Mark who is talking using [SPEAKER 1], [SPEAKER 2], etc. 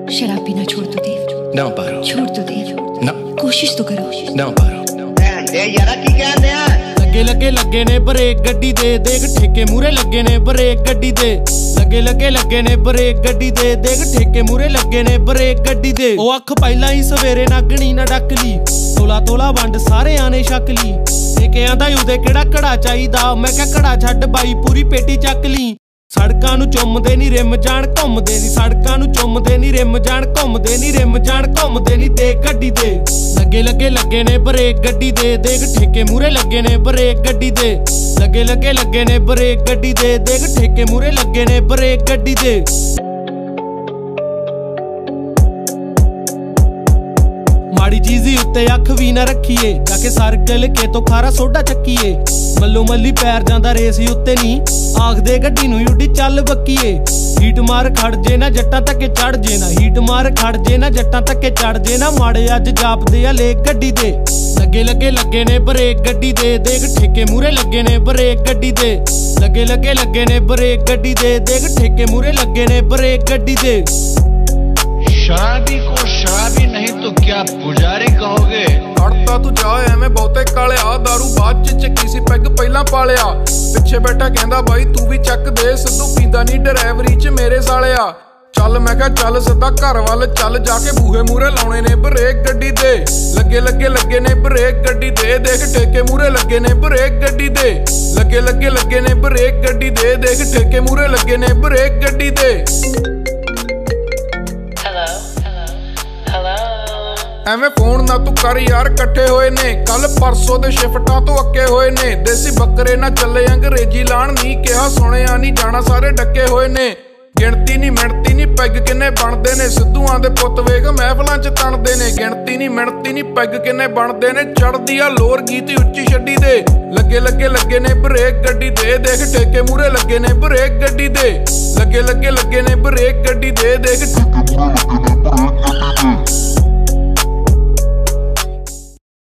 [SPEAKER 1] शराब पीना छोड़ तो दे।
[SPEAKER 2] ना पारो।
[SPEAKER 1] छोड़ तो दे
[SPEAKER 2] ना।
[SPEAKER 1] कोशिश तो करो।
[SPEAKER 2] ना पारो।
[SPEAKER 3] लगे लगे लगे ने ब्रेक गड्डी दे, देख ठेके मूरे लगे ने ब्रेक गड्डी दे। लगे लगे लगे ने ब्रेक गड्डी दे, देख ठेके मूरे लगे ने ब्रेक गड्डी दे। ओ अख पहला ही सवेरे नागणी ना डक ली, तोला तोला वंड सारे आने छक ली। के आंदा उदे केड़ा घड़ा चाहिदा, मैं क्या घड़ा छड्ड बाई पूरी पेटी चक ली। सड़कां नूं चुमदे नी रिम जान घुमदे नी, सड़कां नूं चुमदे नी रिम जान घुमदे नी, रिम जान घुमदे नी ते गड्डी दे। लगे लगे लगे ने ब्रेक गड्डी दे, देख ठेके मूरे लगे ने ब्रेक गड्डी दे। लगे लगे लगे ने ब्रेक गड्डी दे, देख ठेके मूरे लगे ने ब्रेक गड्डी दे। माड़ी चीज़ी उत्ते अख भी ना रखीए, जाके सर्कल के तो खारा सोडा चक्कीए। मल्लो मल्ली पैर जांदा रेस उत्ते नी, आखदे गड्डी नूं उड्डी चल बक्कीए। हीट मार खड़ जे ना जट्टां तक्के चढ़ जे ना, हीट मार खड़ जे ना जट्टां तक्के चढ़ जे ना। माड़े अज जापदे आ लेक गड्डी दे। लगे लगे लगे ने ब्रेक गड्डी दे, देख ठेके मूरे लगे ने ब्रेक गड्डी दे। लगे लगे लगे ने ब्रेक गड्डी दे, देख ठेके मूरे लगे ने ब्रेक गड्डी दे।
[SPEAKER 4] शराबी को शराबी नहीं तो क्या पुजारी कहोगे?
[SPEAKER 5] अड़ता तू जा एवें बहुते कालिया, दारू बाद च चक्की सी पैग पहला पालिया। पिछे बैठा कहंदा बाई तू भी चक दे, सिद्धू पींदा नी ड्राइवरी च मेरे सालिया। चल मैं कहा चल सीधा घर वाल चल, जाके बूहे मूरे लाउणे ने ब्रेक गड्डी दे। लगे लगे लगे ने ब्रेक गड्डी दे, देख ठेके मूरे लगे ने ब्रेक गड्डी दे। लगे लगे लगे ने ब्रेक गड्डी दे, देख ठेके मूरे लगे ने ब्रेक गड्डी दे। ਐਵੇਂ ਫੋਨ ਨਾ ਤੂੰ ਕਰ ਯਾਰ, ਇਕੱਠੇ ਹੋਏ ਨੇ ਕੱਲ ਪਰਸੋਂ ਦੇ ਸ਼ਿਫਟਾਂ ਤੋਂ ਅੱਕੇ ਹੋਏ ਨੇ। ਦੇਸੀ ਬੱਕਰੇ ਨਾ ਚੱਲੇ ਅੰਗਰੇਜ਼ੀ ਲਾਣ, ਨਹੀਂ ਕਿਹਾ ਸੁਣਿਆ ਨਹੀਂ ਜਾਣਾ ਸਾਰੇ ਡੱਕੇ ਹੋਏ ਨੇ। ਗਿਣਤੀ ਨਹੀਂ ਮਿਣਤੀ ਨਹੀਂ ਪੈਗ ਕਿੰਨੇ ਬਣਦੇ ਨੇ, ਸਿੱਧੂਆਂ ਦੇ ਪੁੱਤ ਵੇਖ ਮਹਿਫਲਾਂ ਚ ਤਣਦੇ ਨੇ। ਗਿਣਤੀ ਨਹੀਂ ਮਿਣਤੀ ਨਹੀਂ ਪੈਗ ਕਿੰਨੇ ਬਣਦੇ ਨੇ, ਚੜਦੀ ਆ ਲੋਰ ਗੀਤ ਉੱਚੀ ਛੱਡੀ ਦੇ। ਲੱਗੇ ਲੱਗੇ ਲੱਗੇ ਨੇ ਬ੍ਰੇਕ ਗੱਡੀ ਦੇ, ਦੇਖ ਠੇਕੇ ਮੂਰੇ ਲੱਗੇ ਨੇ ਬ੍ਰੇਕ ਗੱਡੀ ਦੇ। ਲੱਗੇ ਲੱਗੇ ਲੱਗੇ ਨੇ ਬ੍ਰੇਕ ਗੱਡੀ ਦੇ, ਦੇਖ